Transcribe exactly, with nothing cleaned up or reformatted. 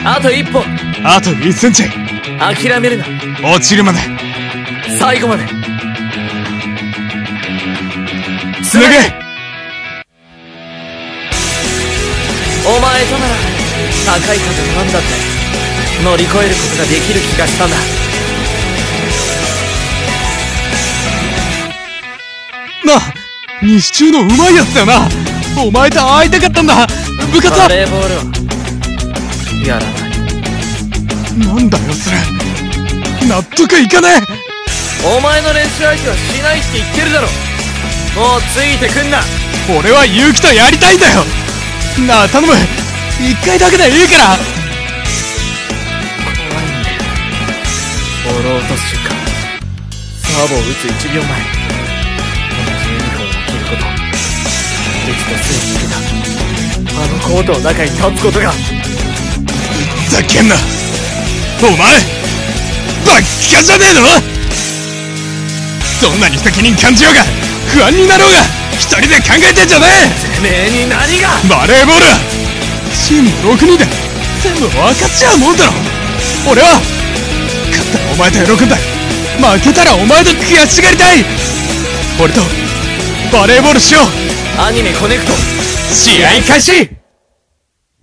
あと一歩、 あといっセンチ。 諦めるな。 落ちるまで最後までつなげ。 お前となら高い壁のなんだって乗り越えることができる気がしたんだ。 なあ、西中のうまいやつだよな。お前と会いたかったんだ。部活はバレーボールはやらない。 なんだよそれ、納得いかねお前の練習相手はしないって言ってるだろ。もうついてくんな。 え。俺は結城とやりたいんだよ。なあ頼む、一回だけでいいから。 怖いんだよ。ボールを落とす瞬間、サーブを打ついちびょうまえ、同じユニフォームを着ること、一度すでに受けたあのコートの中に立つことが。 ふざけんなお前、バッカじゃねえの。どんなに責任感じようが不安になろうが一人で考えてんじゃねてめえに何が。 え。バレーボールはチームろくにんで全部分かっちゃうもんだろ。俺は勝ったらお前と喜んだ、負けたらお前と悔しがりたい。俺とバレーボールしよう。 アニメコネクト試合開始。